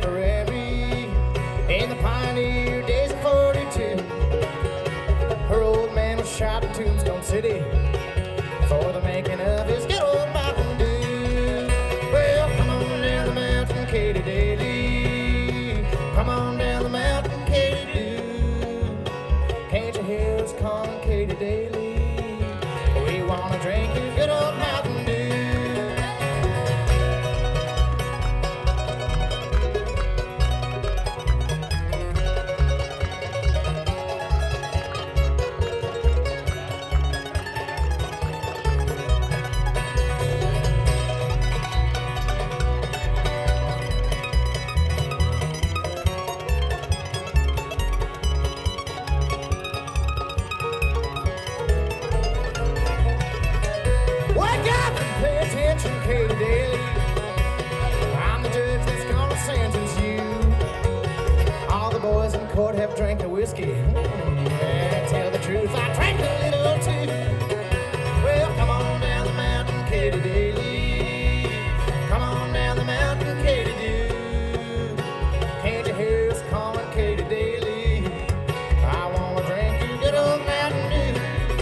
Tipperary in the pioneer days of 42. Her old man was shot in Tombstone City for the making of his good old Mountain Dew. Well, come on down the mountain, Katy Daly. Come on down the mountain, Katy Doo. Can't you hear us calling, Katy Daly? We wanna drink your good old Mountain Dew. Pay attention, Katy Daly. I'm the judge that's gonna sentence you. All the boys in court have drank the whiskey. Yeah, tell the truth, I drank a little too. Well, come on down the mountain, Katy Daly. Come on down the mountain, Katy Doo. Can't you hear us calling, Katy Daly? I wanna drink your good old Mountain Dew.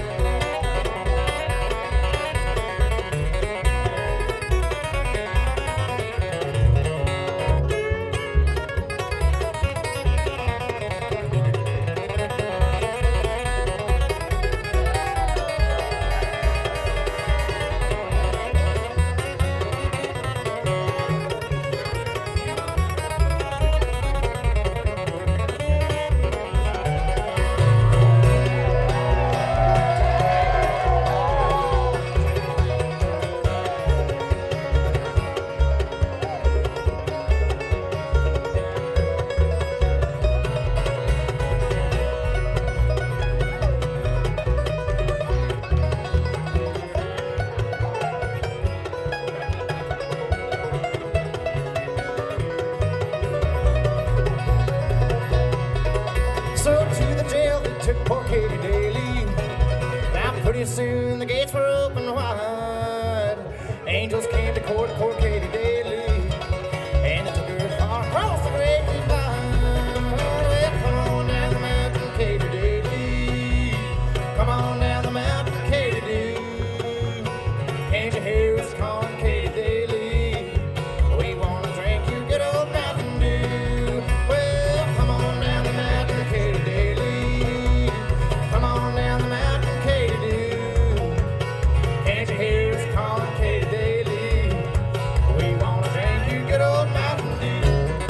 Took poor Katy Daly. Now pretty soon the gates were open wide. Angels came to court, poor Katy Daly, and they took her far across the great divide. Well, come on down the mountain, Katy Daly. Come on down the mountain, Katy Doo. Can't you hear us calling, Katy Daly? We wanna drink your good old Mountain Dew. Well, come on down the mountain, Katy Daly. Come on down the mountain, Katy Doo. Can't you hear us calling, Katy Daly? We wanna drink your good old Mountain Dew.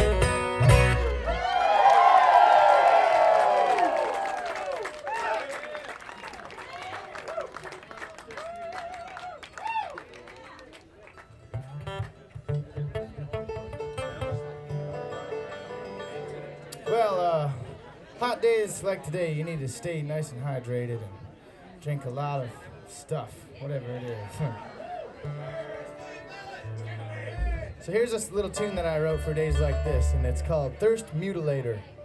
Well, hot days like today, you need to stay nice and hydrated and drink a lot of stuff, whatever it is. So here's this little tune that I wrote for days like this, and it's called Thirst Mutilator.